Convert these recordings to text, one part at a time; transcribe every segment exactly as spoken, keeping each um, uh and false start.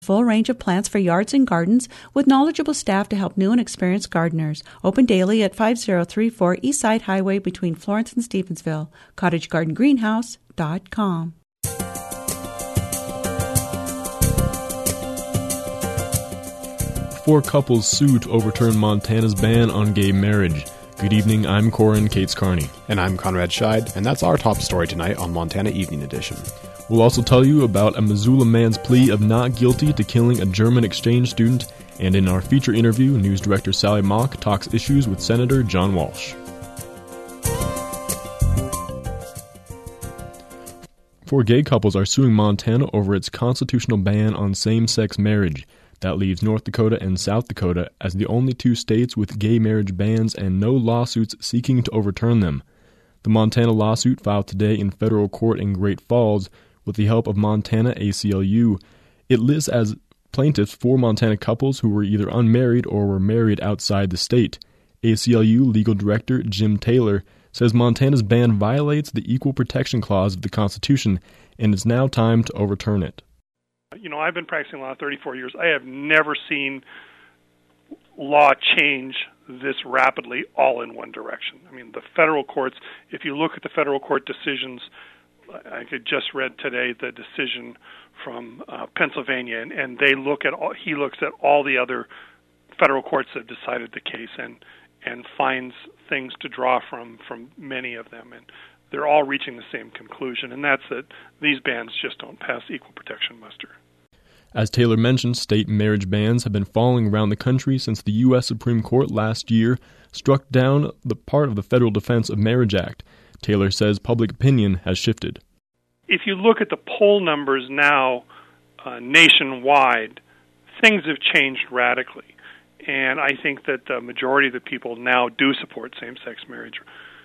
Full range of plants for yards and gardens with knowledgeable staff to help new and experienced gardeners. Open daily at five oh three four East Side Highway between Florence and Stevensville. cottage garden greenhouse dot com. Four couples sue to overturn Montana's ban on gay marriage. Good evening, I'm Corin Cates Carney. And I'm Conrad Scheid, and that's our top story tonight on Montana Evening Edition. We'll also tell you about a Missoula man's plea of not guilty to killing a German exchange student, and in our feature interview, news director Sally Mock talks issues with Senator John Walsh. Four gay couples are suing Montana over its constitutional ban on same-sex marriage. That leaves North Dakota and South Dakota as the only two states with gay marriage bans and no lawsuits seeking to overturn them. The Montana lawsuit filed today in federal court in Great Falls with the help of Montana A C L U. It lists as plaintiffs four Montana couples who were either unmarried or were married outside the state. A C L U legal director Jim Taylor says Montana's ban violates the Equal Protection Clause of the Constitution, and it's now time to overturn it. You know, I've been practicing law thirty-four years. I have never seen law change this rapidly all in one direction. I mean, the federal courts, if you look at the federal court decisions, I could just read today the decision from uh, Pennsylvania, and, and they look at all, he looks at all the other federal courts that have decided the case and and finds things to draw from from many of them, and they're all reaching the same conclusion, and that's that these bans just don't pass equal protection muster. As Taylor mentioned, state marriage bans have been falling around the country since the U S Supreme Court last year struck down the part of the Federal Defense of Marriage Act. Taylor says public opinion has shifted. If you look at the poll numbers now uh, nationwide, things have changed radically. And I think that the majority of the people now do support same-sex marriage.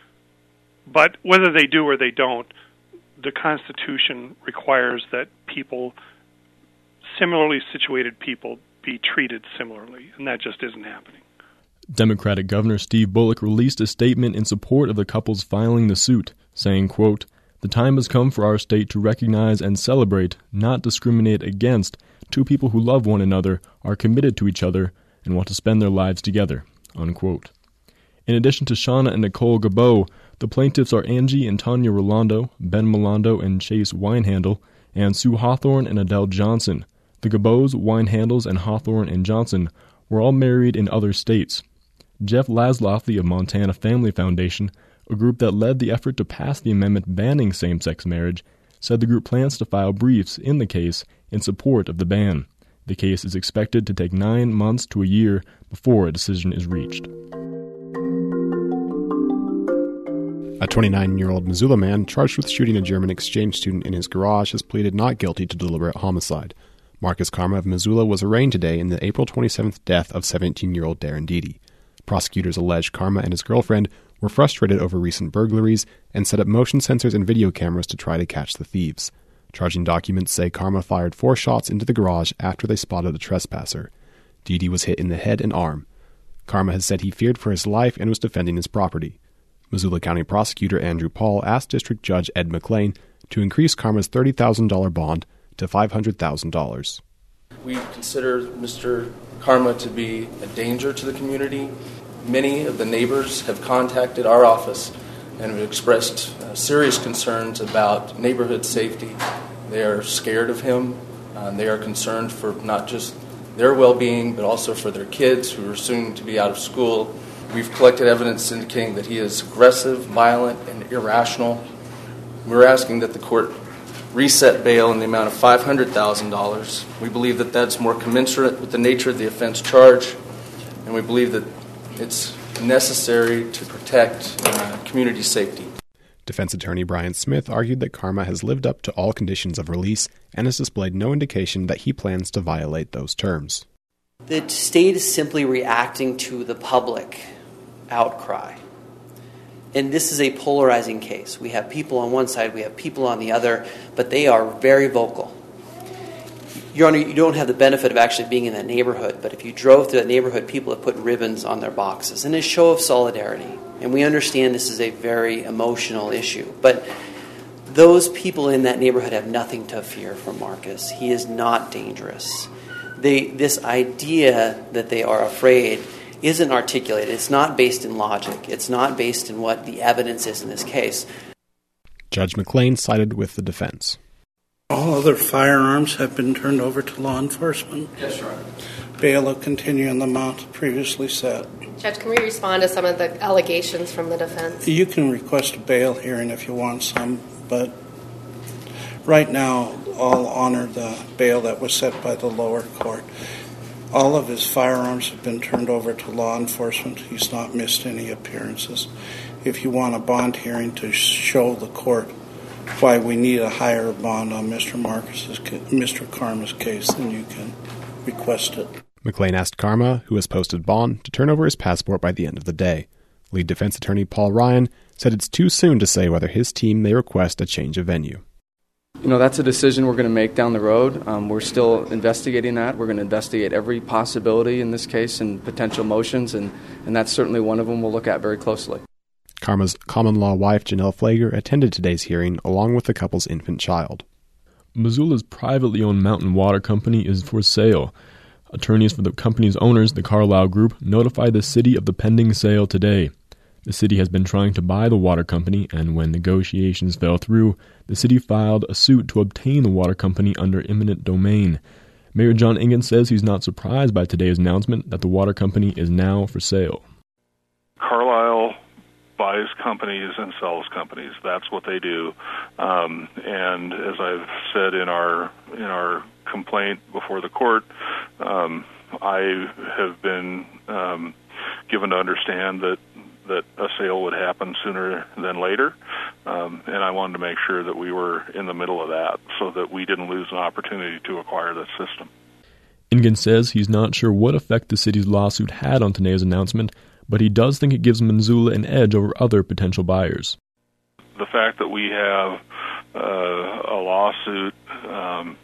But whether they do or they don't, the Constitution requires that people, similarly situated people, be treated similarly, and that just isn't happening. Democratic Governor Steve Bullock released a statement in support of the couples filing the suit, saying, quote, "The time has come for our state to recognize and celebrate, not discriminate against, two people who love one another, are committed to each other, and want to spend their lives together," unquote. In addition to Shauna and Nicole Gabeau, the plaintiffs are Angie and Tanya Rolando, Ben Milando and Chase Winehandle, and Sue Hawthorne and Adele Johnson. The Gabeaus, Winehandles, and Hawthorne and Johnson were all married in other states. Jeff Laszloff of Montana Family Foundation, a group that led the effort to pass the amendment banning same-sex marriage, said the group plans to file briefs in the case in support of the ban. The case is expected to take nine months to a year before a decision is reached. A twenty-nine-year-old Missoula man charged with shooting a German exchange student in his garage has pleaded not guilty to deliberate homicide. Marcus Karma of Missoula was arraigned today in the April twenty-seventh death of seventeen-year-old Darren Deedy. Prosecutors allege Karma and his girlfriend were frustrated over recent burglaries and set up motion sensors and video cameras to try to catch the thieves. Charging documents say Karma fired four shots into the garage after they spotted a trespasser. Deedy was hit in the head and arm. Karma has said he feared for his life and was defending his property. Missoula County Prosecutor Andrew Paul asked District Judge Ed McLean to increase Karma's thirty thousand dollars bond to five hundred thousand dollars. We consider Mister Karma to be a danger to the community. Many of the neighbors have contacted our office and have expressed uh, serious concerns about neighborhood safety. They are scared of him. Uh, they are concerned for not just their well-being, but also for their kids who are soon to be out of school. We've collected evidence indicating that he is aggressive, violent, and irrational. We're asking that the court reset bail in the amount of five hundred thousand dollars. We believe that that's more commensurate with the nature of the offense charge, and we believe that it's necessary to protect uh, community safety. Defense attorney Brian Smith argued that Karma has lived up to all conditions of release and has displayed no indication that he plans to violate those terms. The state is simply reacting to the public outcry. And this is a polarizing case. We have people on one side, we have people on the other, but they are very vocal. Your Honor, you don't have the benefit of actually being in that neighborhood, but if you drove through that neighborhood, people have put ribbons on their boxes in a show of solidarity. And we understand this is a very emotional issue. But those people in that neighborhood have nothing to fear from Marcus. He is not dangerous. they, this idea that they are afraid isn't articulated. It's not based in logic. It's not based in what the evidence is in this case. Judge McLean sided with the defense. All other firearms have been turned over to law enforcement. Yes, Your Honor. Bail will continue in the amount previously set. Judge, can we respond to some of the allegations from the defense? You can request a bail hearing if you want some, but right now I'll honor the bail that was set by the lower court. All of his firearms have been turned over to law enforcement. He's not missed any appearances. If you want a bond hearing to show the court why we need a higher bond on Mister Marcus's, Mister Karma's case, then you can request it. McLean asked Karma, who has posted bond, to turn over his passport by the end of the day. Lead defense attorney Paul Ryan said it's too soon to say whether his team may request a change of venue. You know, that's a decision we're going to make down the road. Um, we're still investigating that. We're going to investigate every possibility in this case and potential motions, and, and that's certainly one of them we'll look at very closely. Karma's common-law wife, Janelle Flager, attended today's hearing along with the couple's infant child. Missoula's privately owned Mountain Water Company is for sale. Attorneys for the company's owners, the Carlyle Group, notified the city of the pending sale today. The city has been trying to buy the water company, and when negotiations fell through, the city filed a suit to obtain the water company under eminent domain. Mayor John Engen says he's not surprised by today's announcement that the water company is now for sale. Carlyle buys companies and sells companies. That's what they do. Um, and as I've said in our in our complaint before the court, um, I have been um, given to understand that that a sale would happen sooner than later, um, and I wanted to make sure that we were in the middle of that so that we didn't lose an opportunity to acquire that system. Engen says he's not sure what effect the city's lawsuit had on today's announcement, but he does think it gives Missoula an edge over other potential buyers. The fact that we have uh, a lawsuit um,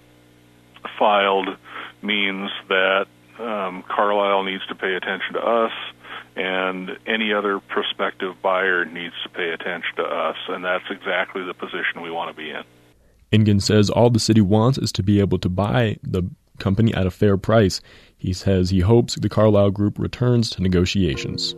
filed means that um, Carlyle needs to pay attention to us, and any other prospective buyer needs to pay attention to us, and that's exactly the position we want to be in. Engen says all the city wants is to be able to buy the company at a fair price. He says he hopes the Carlyle Group returns to negotiations.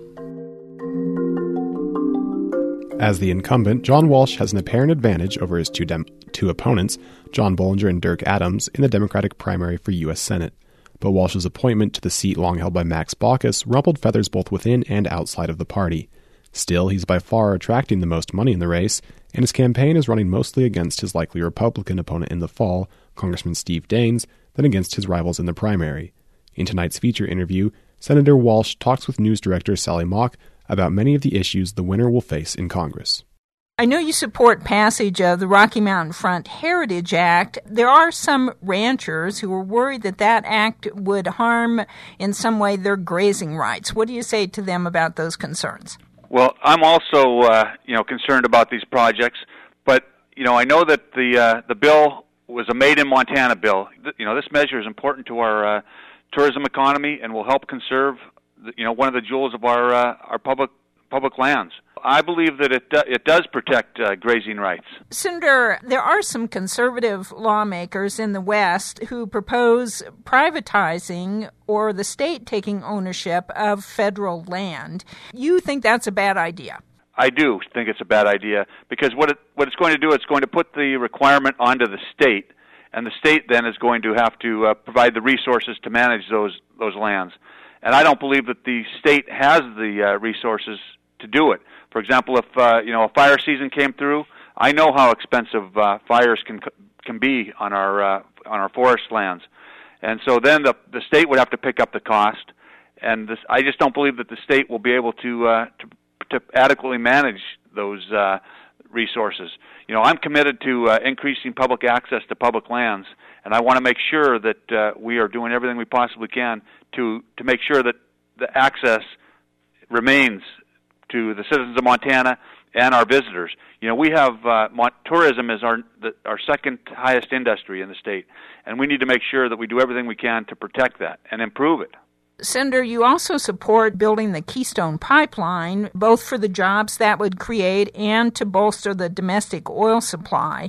As the incumbent, John Walsh has an apparent advantage over his two, dem- two opponents, John Bollinger and Dirk Adams, in the Democratic primary for U S Senate. But Walsh's appointment to the seat long held by Max Baucus rumpled feathers both within and outside of the party. Still, he's by far attracting the most money in the race, and his campaign is running mostly against his likely Republican opponent in the fall, Congressman Steve Daines, than against his rivals in the primary. In tonight's feature interview, Senator Walsh talks with news director Sally Mock about many of the issues the winner will face in Congress. I know you support passage of the Rocky Mountain Front Heritage Act. There are some ranchers who are worried that that act would harm in some way their grazing rights. What do you say to them about those concerns? Well, I'm also, uh, you know, concerned about these projects, but you know, I know that the uh, the bill was a Made in Montana bill. You know, this measure is important to our uh, tourism economy and will help conserve, you know, one of the jewels of our uh, our public public lands. I believe that it do, it does protect uh, grazing rights. Senator, there are some conservative lawmakers in the West who propose privatizing or the state taking ownership of federal land. You think that's a bad idea? I do think it's a bad idea because what it, what it's going to do, it's going to put the requirement onto the state, and the state then is going to have to uh, provide the resources to manage those those lands. And I don't believe that the state has the uh, resources to do it. For example, if uh, you know a fire season came through, I know how expensive uh, fires can can be on our uh, on our forest lands, and so then the the state would have to pick up the cost. And this, I just don't believe that the state will be able to uh, to, to adequately manage those uh, resources. You know, I'm committed to uh, increasing public access to public lands, and I want to make sure that uh, we are doing everything we possibly can to to make sure that the access remains to the citizens of Montana and our visitors. You know, we have uh, tourism is our the, our second highest industry in the state, and we need to make sure that we do everything we can to protect that and improve it. Senator, you also support building the Keystone Pipeline, both for the jobs that would create and to bolster the domestic oil supply.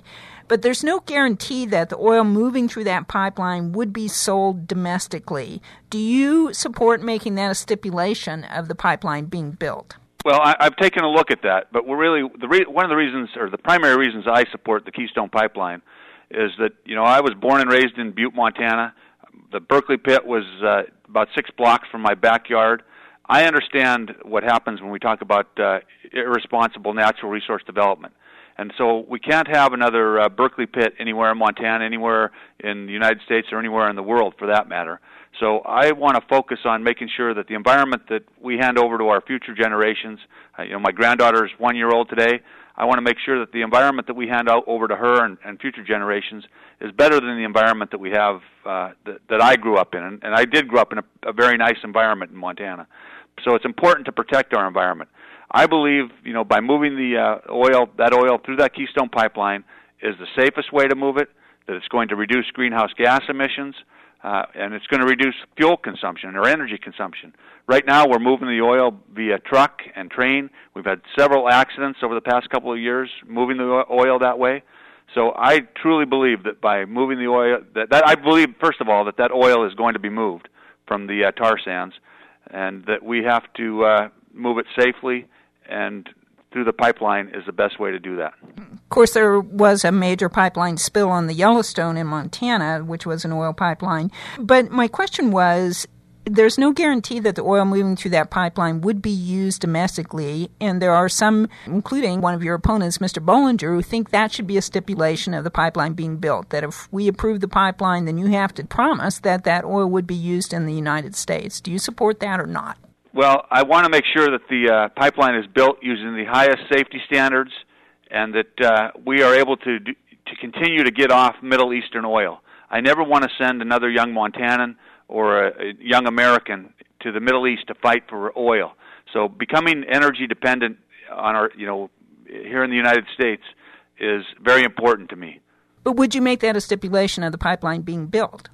but there's no guarantee that the oil moving through that pipeline would be sold domestically. Do you support making that a stipulation of the pipeline being built? Well, I, I've taken a look at that, but we're really the re- one of the reasons, or the primary reasons, I support the Keystone Pipeline is that you know I was born and raised in Butte, Montana. The Berkeley pit was uh, about six blocks from my backyard. I understand what happens when we talk about uh, irresponsible natural resource development. And so we can't have another uh, Berkeley pit anywhere in Montana, anywhere in the United States, or anywhere in the world for that matter. So I want to focus on making sure that the environment that we hand over to our future generations, uh, you know, my granddaughter is one year old today. I want to make sure that the environment that we hand out over to her and, and future generations is better than the environment that we have uh, that, that I grew up in. And, and I did grow up in a, a very nice environment in Montana. So it's important to protect our environment. I believe, you know, by moving the uh, oil, that oil through that Keystone Pipeline is the safest way to move it, that it's going to reduce greenhouse gas emissions, uh, and it's going to reduce fuel consumption or energy consumption. Right now, we're moving the oil via truck and train. We've had several accidents over the past couple of years moving the oil that way. So I truly believe that by moving the oil, that, that I believe, first of all, that that oil is going to be moved from the uh, tar sands, and that we have to uh, move it safely and through the pipeline is the best way to do that. Of course, there was a major pipeline spill on the Yellowstone in Montana, which was an oil pipeline. But my question was, there's no guarantee that the oil moving through that pipeline would be used domestically, and there are some, including one of your opponents, Mister Bollinger, who think that should be a stipulation of the pipeline being built, that if we approve the pipeline, then you have to promise that that oil would be used in the United States. Do you support that or not? Well, I want to make sure that the uh, pipeline is built using the highest safety standards and that uh, we are able to do, to continue to get off Middle Eastern oil. I never want to send another young Montanan or a, a young American to the Middle East to fight for oil. So becoming energy dependent on our, you know, here in the United States is very important to me. But would you make that a stipulation of the pipeline being built?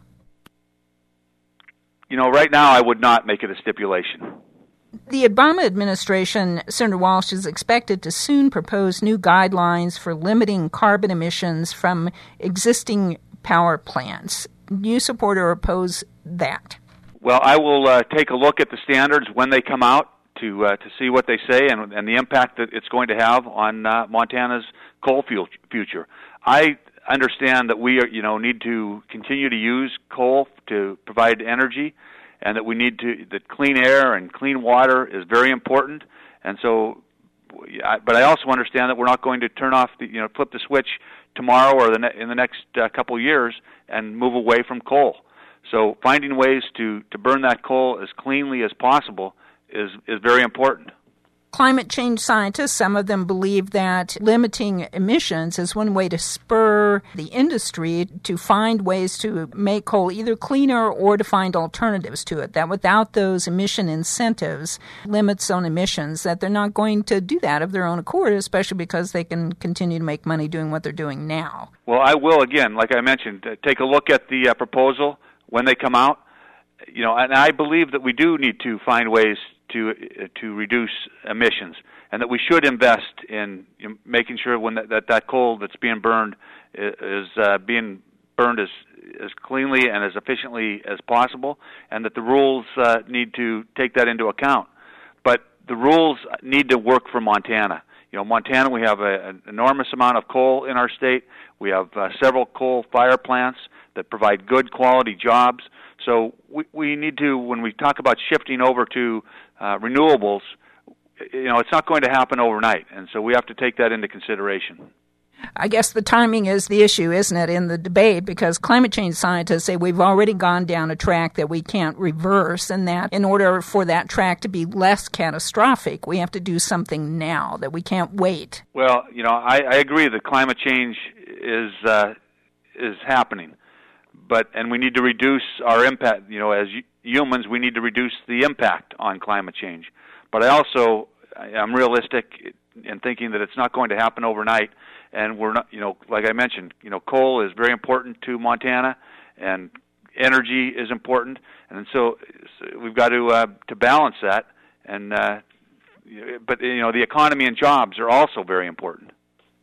You know, right now I would not make it a stipulation. The Obama administration, Senator Walsh, is expected to soon propose new guidelines for limiting carbon emissions from existing power plants. Do you support or oppose that? Well, I will uh, take a look at the standards when they come out to uh, to see what they say and, and the impact that it's going to have on uh, Montana's coal fuel future. I understand that we are, you know, need to continue to use coal to provide energy, and that we need to that clean air and clean water is very important. And so, but I also understand that we're not going to turn off the, you know, flip the switch tomorrow or the ne- in the next uh, couple of years and move away from coal. So finding ways to, to burn that coal as cleanly as possible is is very important. Climate change scientists, some of them believe that limiting emissions is one way to spur the industry to find ways to make coal either cleaner or to find alternatives to it, that without those emission incentives, limits on emissions, that they're not going to do that of their own accord, especially because they can continue to make money doing what they're doing now. Well, I will, again, like I mentioned, take a look at the uh, proposal when they come out. You know, and I believe that we do need to find ways to uh, to reduce emissions, and that we should invest in, in making sure when that, that that coal that's being burned is uh, being burned as as cleanly and as efficiently as possible, and that the rules uh, need to take that into account. But the rules need to work for Montana. You know, Montana, we have a, an enormous amount of coal in our state. We have uh, several coal fire plants that provide good quality jobs. So we, we need to, when we talk about shifting over to uh, renewables, you know, it's not going to happen overnight, and so we have to take that into consideration. I guess the timing is the issue, isn't it, in the debate, because climate change scientists say we've already gone down a track that we can't reverse, and that in order for that track to be less catastrophic, we have to do something now, that we can't wait. Well, you know, I, I agree that climate change is uh, is happening. But and we need to reduce our impact. You know, as humans, we need to reduce the impact on climate change. But I also am realistic in thinking that it's not going to happen overnight. And we're not, you know, like I mentioned, you know, coal is very important to Montana, and energy is important. And so, so we've got to uh, to balance that. And uh, but you know, the economy and jobs are also very important.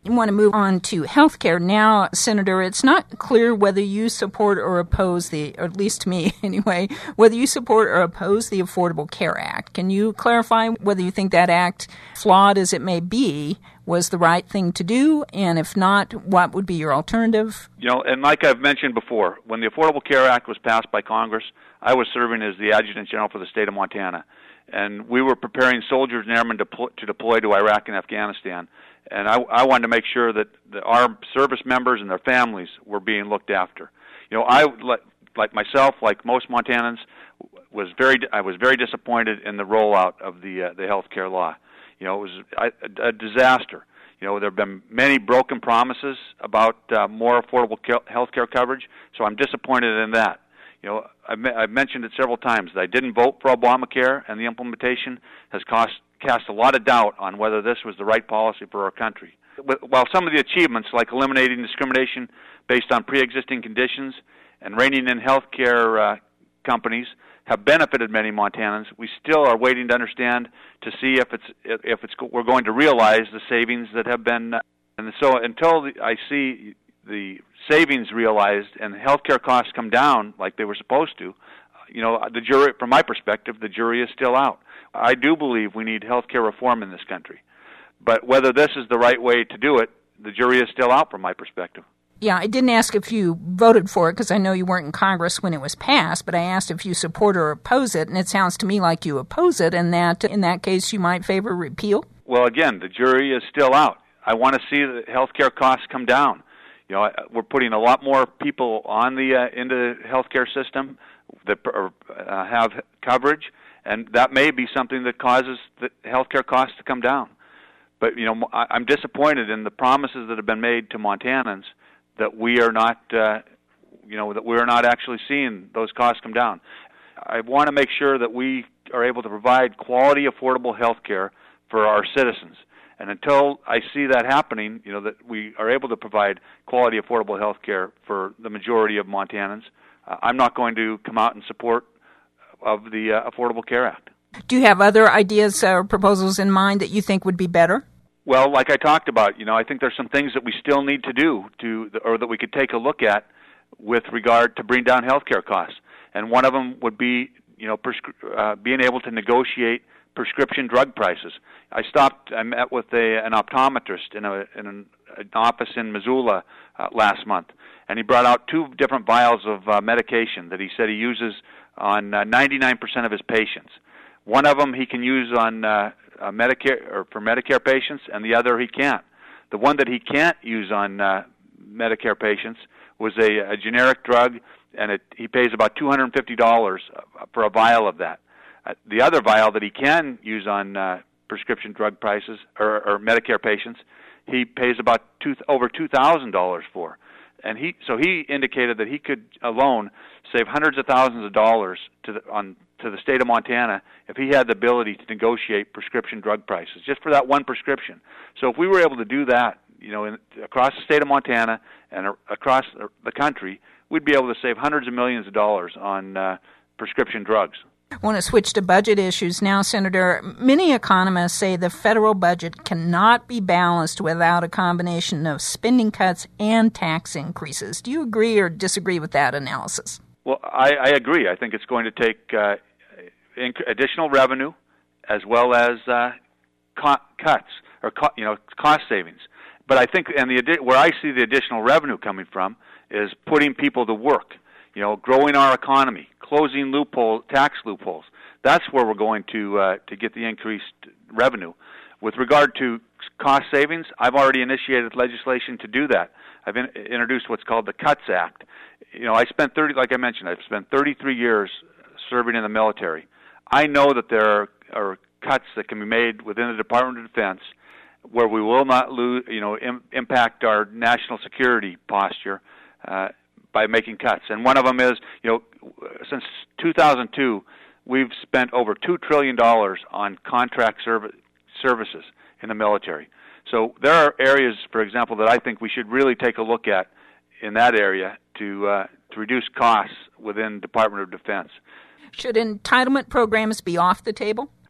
I want to move on to health care now, Senator. It's not clear whether you support or oppose the, or at least to me anyway, whether you support or oppose the Affordable Care Act. Can you clarify whether you think that act, flawed as it may be, was the right thing to do? And if not, what would be your alternative? You know, and like I've mentioned before, when the Affordable Care Act was passed by Congress, I was serving as the Adjutant General for the state of Montana. And we were preparing soldiers and airmen to, pl- to deploy to Iraq and Afghanistan. And I, I wanted to make sure that the, our service members and their families were being looked after. You know, I, like myself, like most Montanans, was very I was very disappointed in the rollout of the uh, the health care law. You know, it was a, a disaster. You know, there have been many broken promises about uh, more affordable health care coverage, so I'm disappointed in that. You know, I've, I've mentioned it several times that I didn't vote for Obamacare, and the implementation has cost, cast a lot of doubt on whether this was the right policy for our country. While some of the achievements, like eliminating discrimination based on pre-existing conditions and reining in health care uh, companies, have benefited many Montanans, we still are waiting to understand to see if it's if it's we're going to realize the savings that have been. Uh, and so until the, I see the savings realized and healthcare costs come down like they were supposed to, you know, the jury, from my perspective, the jury is still out. I do believe we need healthcare reform in this country. But whether this is the right way to do it, the jury is still out from my perspective. Yeah, I didn't ask if you voted for it because I know you weren't in Congress when it was passed, but I asked if you support or oppose it, and it sounds to me like you oppose it, and that in that case you might favor repeal? Well, again, the jury is still out. I want to see the healthcare costs come down. You know, we're putting a lot more people on the uh, into the healthcare system that uh, have coverage, and that may be something that causes the healthcare costs to come down. But, you know, I'm disappointed in the promises that have been made to Montanans that we are not, uh, you know, that we're not actually seeing those costs come down. I want to make sure that we are able to provide quality, affordable health care for our citizens. And until I see that happening, you know, that we are able to provide quality, affordable health care for the majority of Montanans, uh, I'm not going to come out in support of the uh, Affordable Care Act. Do you have other ideas or proposals in mind that you think would be better? Well, like I talked about, you know, I think there's some things that we still need to do to, or that we could take a look at with regard to bring down healthcare costs. And one of them would be, you know, prescri- uh, being able to negotiate prescription drug prices. I stopped, I met with a, an optometrist in, a, in an, an office in Missoula uh, last month, and he brought out two different vials of uh, medication that he said he uses on uh, ninety-nine percent of his patients. One of them he can use on uh, uh, Medicare or for Medicare patients, and the other he can't. The one that he can't use on uh, Medicare patients was a, a generic drug, and it, he pays about two hundred fifty dollars for a vial of that. Uh, the other vial that he can use on uh, prescription drug prices or, or Medicare patients, he pays about two, over two thousand dollars for. And he so he indicated that he could alone save hundreds of thousands of dollars to the, on to the state of Montana if he had the ability to negotiate prescription drug prices just for that one prescription. So if we were able to do that, you know, in, across the state of Montana and across the country, we'd be able to save hundreds of millions of dollars on uh, prescription drugs. I want to switch to budget issues now, Senator. Many economists say the federal budget cannot be balanced without a combination of spending cuts and tax increases. Do you agree or disagree with that analysis? Well, I, I agree. I think it's going to take uh, inc- additional revenue as well as uh, co- cuts or co- you know cost savings. But I think, and the where I see the additional revenue coming from is putting people to work. You know, growing our economy, closing loophole tax loopholes. That's where we're going to uh, to get the increased revenue. With regard to cost savings, I've already initiated legislation to do that. I've in, introduced what's called the CUTS Act. You know, I spent thirty, like I mentioned, I've spent thirty-three years serving in the military. I know that there are, are cuts that can be made within the Department of Defense where we will not lose, you know, im- impact our national security posture uh, by making cuts. And one of them is, you know, since two thousand two, we've spent over two trillion dollars on contract serv- services in the military. So there are areas, for example, that I think we should really take a look at in that area to uh, to reduce costs within Department of Defense. Should entitlement programs be off the table?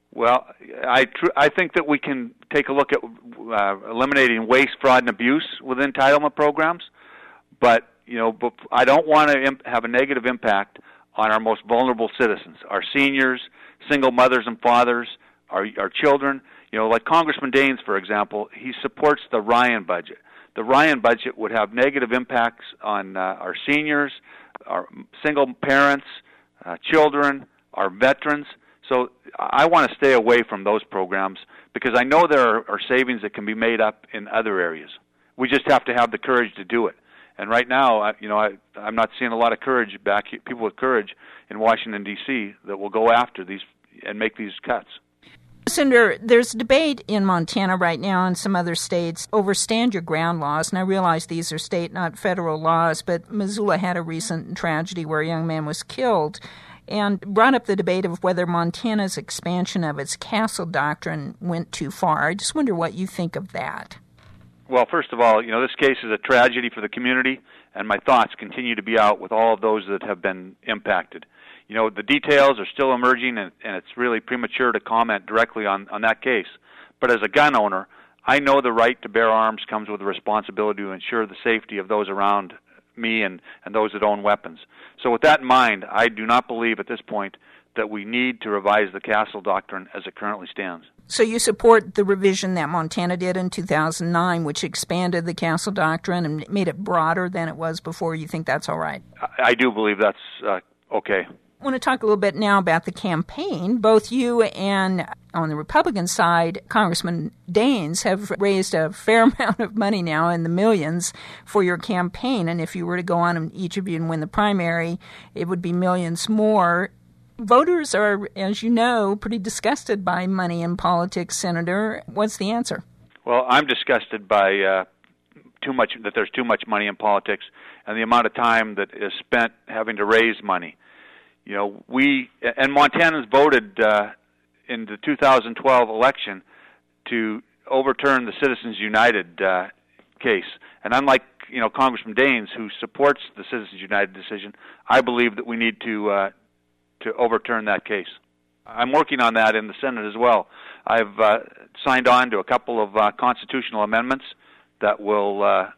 Well, I tr- I think that we can take a look at uh, eliminating waste, fraud, and abuse with entitlement programs, but you know, but I don't want to imp- have a negative impact on our most vulnerable citizens, our seniors, single mothers and fathers, our our children. You know, like Congressman Daines, for example, he supports the Ryan budget. The Ryan budget would have negative impacts on uh, our seniors, our single parents, uh, children, our veterans. So I want to stay away from those programs because I know there are, are savings that can be made up in other areas. We just have to have the courage to do it. And right now, I, you know, I, I'm not seeing a lot of courage back, people with courage in Washington, D C that will go after these and make these cuts. Senator, there's debate in Montana right now and some other states over stand your ground laws, and I realize these are state, not federal laws, but Missoula had a recent tragedy where a young man was killed and brought up the debate of whether Montana's expansion of its castle doctrine went too far. I just wonder what you think of that. Well, first of all, you know, this case is a tragedy for the community, and my thoughts continue to be out with all of those that have been impacted. You know, the details are still emerging, and, and it's really premature to comment directly on, on that case. But as a gun owner, I know the right to bear arms comes with the responsibility to ensure the safety of those around me and, and those that own weapons. So with that in mind, I do not believe at this point that we need to revise the castle doctrine as it currently stands. So you support the revision that Montana did in two thousand nine, which expanded the castle doctrine and made it broader than it was before. You think that's all right? I, I do believe that's uh, okay. I want to talk a little bit now about the campaign. Both you and, on the Republican side, Congressman Daines have raised a fair amount of money now, in the millions, for your campaign. And if you were to go on, and each of you, and win the primary, it would be millions more. Voters are, as you know, pretty disgusted by money in politics, Senator. What's the answer? Well, I'm disgusted by uh, too much that there's too much money in politics and the amount of time that is spent having to raise money. You know, we and Montanans voted uh, in the two thousand twelve election to overturn the Citizens United uh, case. And unlike, you know, Congressman Daines, who supports the Citizens United decision, I believe that we need to uh, to overturn that case. I'm working on that in the Senate as well. I've uh, signed on to a couple of uh, constitutional amendments that will uh,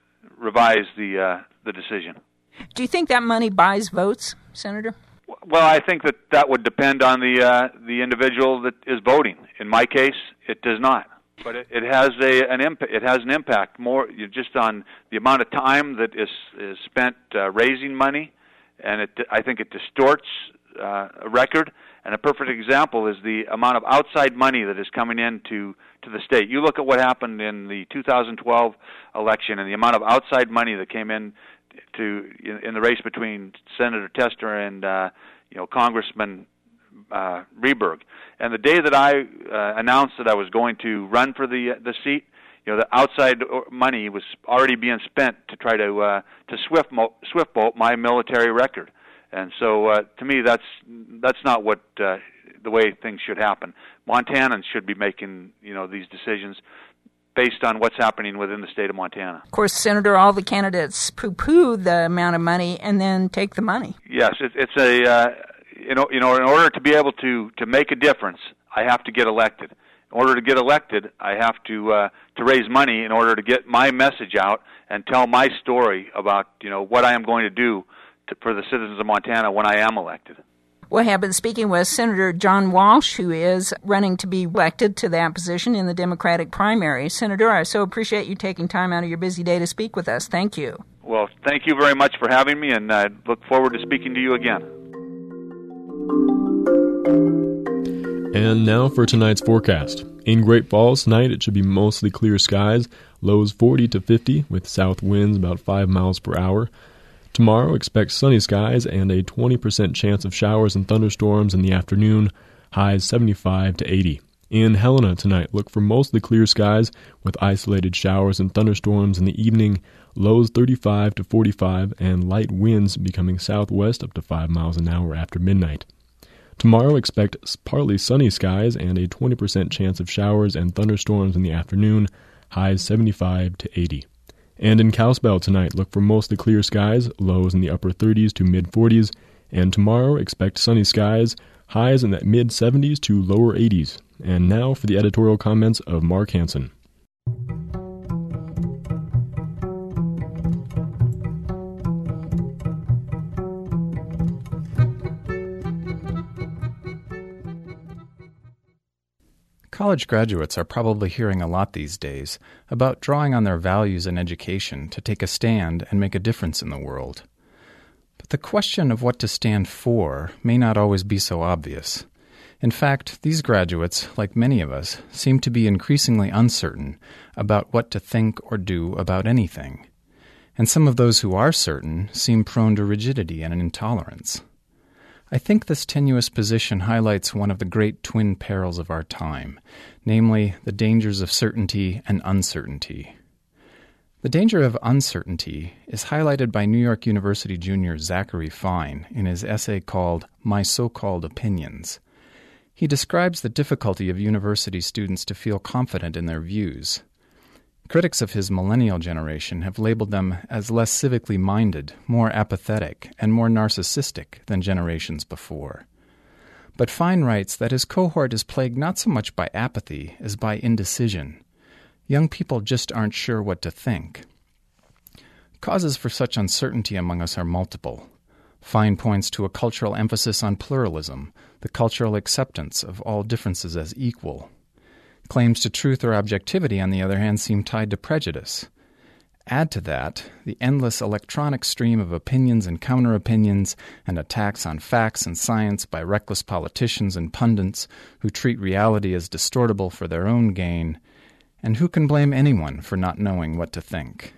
revise the uh, the decision. Do you think that money buys votes, Senator? Well, I think that that would depend on the uh, the individual that is voting. In my case, it does not. But it, it has a an imp- it has an impact more just on the amount of time that is is spent uh, raising money, and it I think it distorts uh, a record. And a perfect example is the amount of outside money that is coming into to the state. You look at what happened in the two thousand twelve election and the amount of outside money that came in to in the race between Senator Tester and uh, you know Congressman uh, Rehberg. And the day that I uh, announced that I was going to run for the the seat, you know, the outside money was already being spent to try to uh, to swift mo- swift boat my military record. And so, uh, to me, that's that's not what uh, the way things should happen. Montanans should be making you know these decisions based on what's happening within the state of Montana. Of course, Senator, all the candidates poo-poo the amount of money and then take the money. Yes, it, it's a uh, you know you know in order to be able to, to make a difference, I have to get elected. In order to get elected, I have to uh, to raise money in order to get my message out and tell my story about you know what I am going to do to, for the citizens of Montana when I am elected. What happened speaking with Senator John Walsh, who is running to be elected to that position in the Democratic primary. Senator, I so appreciate you taking time out of your busy day to speak with us. Thank you. Well, thank you very much for having me, and I look forward to speaking to you again. And now for tonight's forecast. In Great Falls tonight, it should be mostly clear skies, lows forty to fifty, with south winds about five miles per hour. Tomorrow, expect sunny skies and a twenty percent chance of showers and thunderstorms in the afternoon, highs seventy-five to eighty. In Helena tonight, look for mostly clear skies with isolated showers and thunderstorms in the evening, lows thirty-five to forty-five, and light winds becoming southwest up to five miles an hour after midnight. Tomorrow, expect partly sunny skies and a twenty percent chance of showers and thunderstorms in the afternoon, highs seventy-five to eighty. And in Kalispell tonight, look for mostly clear skies, lows in the upper thirties to mid-forties, and tomorrow expect sunny skies, highs in the mid seventies to lower eighties. And now for the editorial comments of Mark Hansen. College graduates are probably hearing a lot these days about drawing on their values and education to take a stand and make a difference in the world. But the question of what to stand for may not always be so obvious. In fact, these graduates, like many of us, seem to be increasingly uncertain about what to think or do about anything. And some of those who are certain seem prone to rigidity and intolerance. I think this tenuous position highlights one of the great twin perils of our time, namely the dangers of certainty and uncertainty. The danger of uncertainty is highlighted by New York University junior Zachary Fine in his essay called My So-Called Opinions. He describes the difficulty of university students to feel confident in their views. Critics of his millennial generation have labeled them as less civically minded, more apathetic, and more narcissistic than generations before. But Fine writes that his cohort is plagued not so much by apathy as by indecision. Young people just aren't sure what to think. Causes for such uncertainty among us are multiple. Fine points to a cultural emphasis on pluralism, the cultural acceptance of all differences as equal. Claims to truth or objectivity, on the other hand, seem tied to prejudice. Add to that the endless electronic stream of opinions and counter-opinions and attacks on facts and science by reckless politicians and pundits who treat reality as distortable for their own gain, and who can blame anyone for not knowing what to think?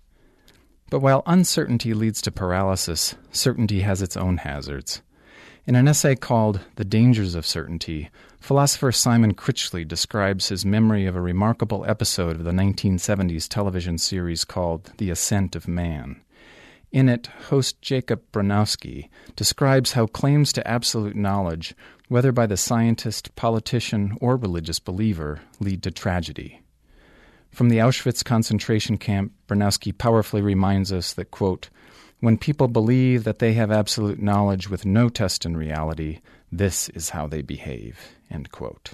But while uncertainty leads to paralysis, certainty has its own hazards. In an essay called The Dangers of Certainty, philosopher Simon Critchley describes his memory of a remarkable episode of the nineteen seventies television series called The Ascent of Man. In it, host Jacob Bronowski describes how claims to absolute knowledge, whether by the scientist, politician, or religious believer, lead to tragedy. From the Auschwitz concentration camp, Bronowski powerfully reminds us that, quote, when people believe that they have absolute knowledge with no test in reality, this is how they behave, end quote.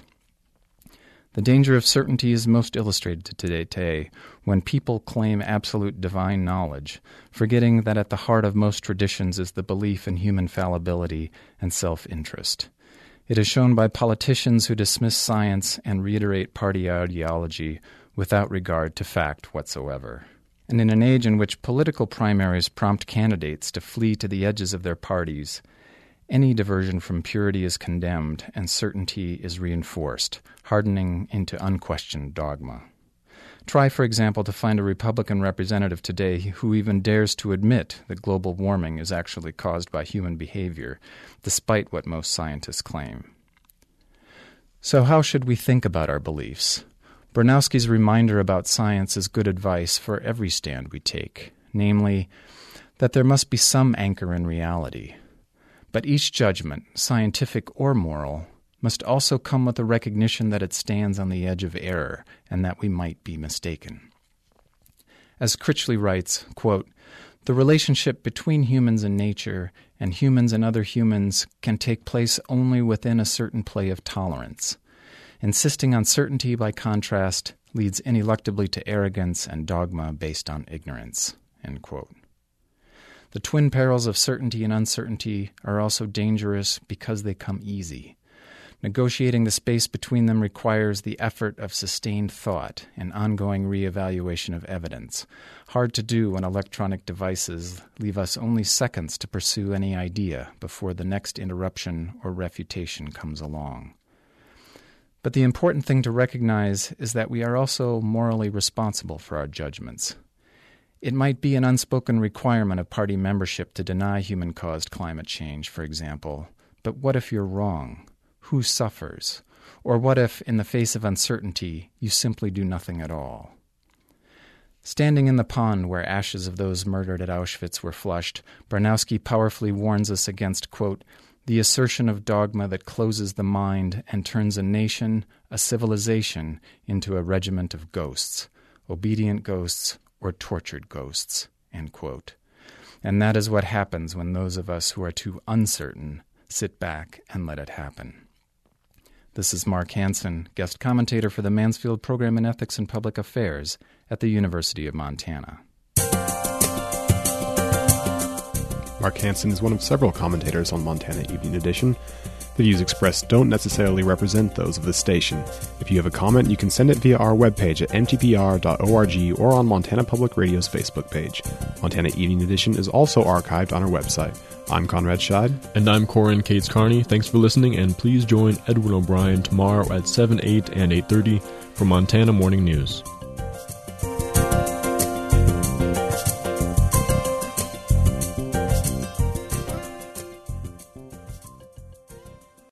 The danger of certainty is most illustrated today when people claim absolute divine knowledge, forgetting that at the heart of most traditions is the belief in human fallibility and self-interest. It is shown by politicians who dismiss science and reiterate party ideology without regard to fact whatsoever. And in an age in which political primaries prompt candidates to flee to the edges of their parties, any diversion from purity is condemned and certainty is reinforced, hardening into unquestioned dogma. Try, for example, to find a Republican representative today who even dares to admit that global warming is actually caused by human behavior, despite what most scientists claim. So how should we think about our beliefs? Bronowski's reminder about science is good advice for every stand we take, namely, that there must be some anchor in reality. But each judgment, scientific or moral, must also come with the recognition that it stands on the edge of error and that we might be mistaken. As Critchley writes, quote, the relationship between humans and nature and humans and other humans can take place only within a certain play of tolerance. Insisting on certainty, by contrast, leads ineluctably to arrogance and dogma based on ignorance, end quote. The twin perils of certainty and uncertainty are also dangerous because they come easy. Negotiating the space between them requires the effort of sustained thought and ongoing reevaluation of evidence, hard to do when electronic devices leave us only seconds to pursue any idea before the next interruption or refutation comes along. But the important thing to recognize is that we are also morally responsible for our judgments. It might be an unspoken requirement of party membership to deny human-caused climate change, for example, but what if you're wrong? Who suffers? Or what if, in the face of uncertainty, you simply do nothing at all? Standing in the pond where ashes of those murdered at Auschwitz were flushed, Bronowski powerfully warns us against, quote, the assertion of dogma that closes the mind and turns a nation, a civilization, into a regiment of ghosts, obedient ghosts or tortured ghosts, end quote. And that is what happens when those of us who are too uncertain Sit back and let it happen. This is Mark Hansen, guest commentator for the Mansfield Program in Ethics and Public Affairs at the University of Montana. Mark Hansen is one of several commentators on Montana Evening Edition. The views expressed don't necessarily represent those of the station. If you have a comment, you can send it via our webpage at m t p r dot org or on Montana Public Radio's Facebook page. Montana Evening Edition is also archived on our website. I'm Conrad Scheid. And I'm Corin Cates Carney. Thanks for listening, and please join Edwin O'Brien tomorrow at seven, eight, and eight thirty for Montana Morning News.